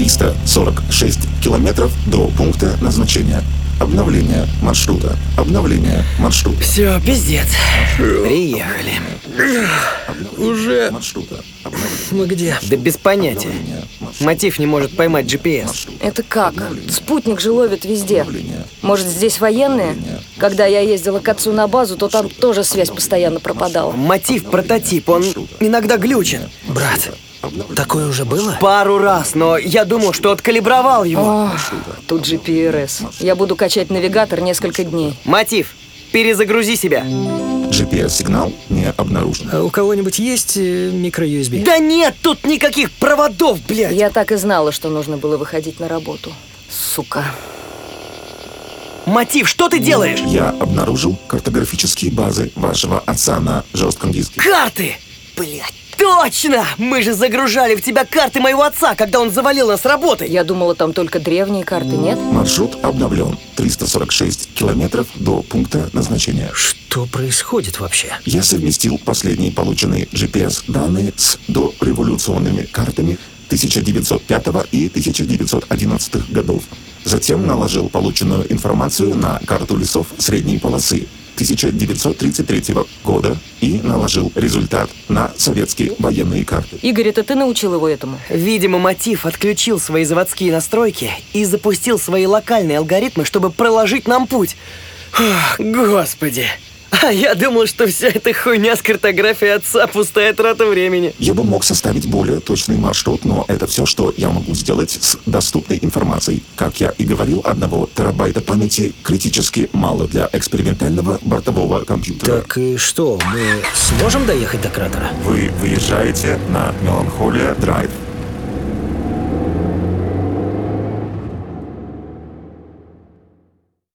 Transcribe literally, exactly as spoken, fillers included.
триста сорок шесть километров до пункта назначения. Обновление маршрута. Обновление маршрута. Все, пиздец. Приехали. Уже? Маршрута. Мы где? Да без понятия. Мотив не может поймать джи пи эс. Это как? Спутник же ловит везде. Может, здесь военные? Когда я ездила к отцу на базу, то там тоже связь постоянно пропадала. Мотив прототип, он иногда глючен. Брат, такое уже было? Пару раз, но я думал, что откалибровал его. О, тут джи пи эр эс. Я буду качать навигатор несколько дней. Мотив, перезагрузи себя. джи пи эс-сигнал не обнаружен. А у кого-нибудь есть э, микро-ю эс би? Да нет тут никаких проводов, блядь. Я так и знала, что нужно было выходить на работу. Сука. Мотив, что ты делаешь? Я обнаружил картографические базы вашего отца на жестком диске. Карты! Блядь, точно! Мы же загружали в тебя карты моего отца, когда он завалил нас работой. Я думала, там только древние карты, нет? Маршрут обновлен. триста сорок шесть километров до пункта назначения. Что происходит вообще? Я совместил последние полученные джи пи эс-данные с дореволюционными картами тысяча девятьсот пятого и тысяча девятьсот одиннадцатых годов. Затем наложил полученную информацию на карту лесов средней полосы тысяча девятьсот тридцать третьего года и наложил результат на советские военные карты. Игорь, это ты научил его этому? Видимо, Мотив отключил свои заводские настройки и запустил свои локальные алгоритмы, чтобы проложить нам путь. Ох, господи! А я думал, что вся эта хуйня с картографией отца пустая трата времени. Я бы мог составить более точный маршрут, но это все, что я могу сделать с доступной информацией. Как я и говорил, одного терабайта памяти критически мало для экспериментального бортового компьютера. Так и что, мы сможем доехать до кратера? Вы выезжаете на Меланхолия Драйв.